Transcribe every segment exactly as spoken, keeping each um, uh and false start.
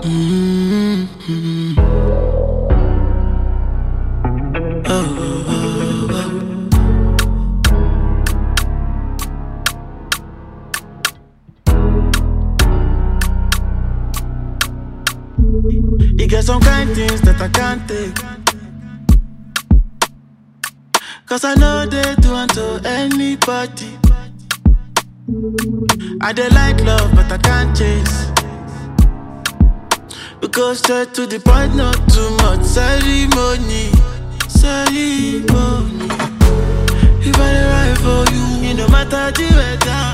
Mm-hmm. Oh, oh, oh, oh. You get some kind things that I can't take, 'cause I know they do unto anybody. I dey like love, but I can't chase. We go straight to the point, not too much ceremony. Ceremony. If I dey right for you, it no matter the weather.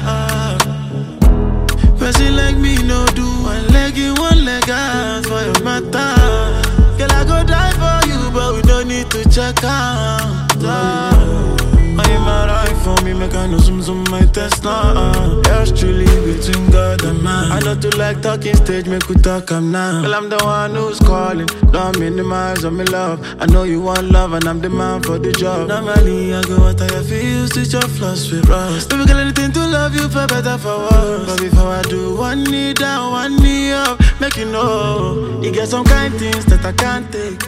Person like me no do one leg in, one leg out for your matter. Girl, I go die for you, but we don't need to check out. I'm alright for me, make I know some some my test now. Yours truly between God and man. I don't do like talking stage, make we talk I'm now. Well, I'm the one who's calling, don't minimize on me love. I know you want love and I'm the man for the job. Normally I go out I feel, switch your flaws with rust. Baby girl, anything to love you for better, for worse. But before I do, one knee down, one knee up, make you know, you get some kind things that I can't take,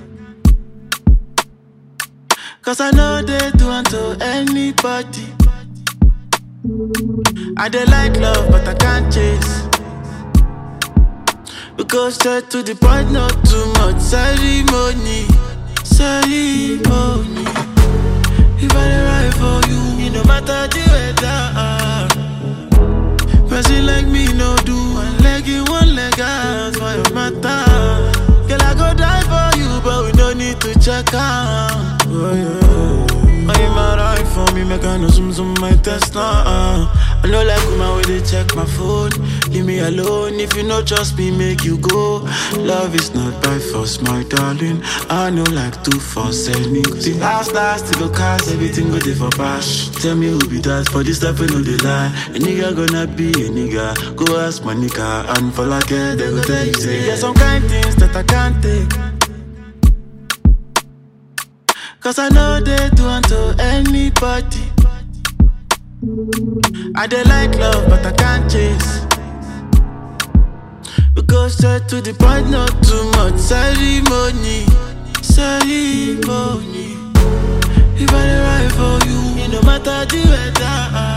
'cause I know they do unto anybody. I dey like love, but I can't chase. We go straight to the point, not too much ceremony. Ceremony. If I dey right for you, it no matter the weather. Person like me no do one leg in, one leg out for your matter. Girl, I go die for you, but we don't need to check out. Oh, yeah. I'm alright for me, make I know some some my test now. I know like woman when they check my phone. Leave me alone, if you not trust me, make you go. Love is not by force, my darling. I know like to force anything. Last last to go cast everything go there for bash. Tell me who be that for this stuff, I know they lie. A nigga gonna be a nigga. Go ask my nigga, and for like it, they go tell you say. There's some kind things that I can't take, 'cause I know they do unto anybody. I dey like love, but I can't chase. We go straight to the point, not too much ceremony. Ceremony. If I dey right for you, it no matter the weather.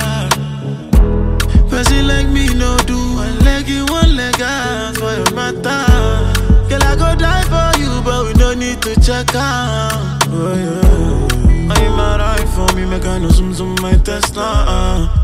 Person like me no do one leg in, one leg out for your matter. Girl, I go die for you, but we don't need to check out. Oh, yeah. I'm alright for me, make I know some some my test now.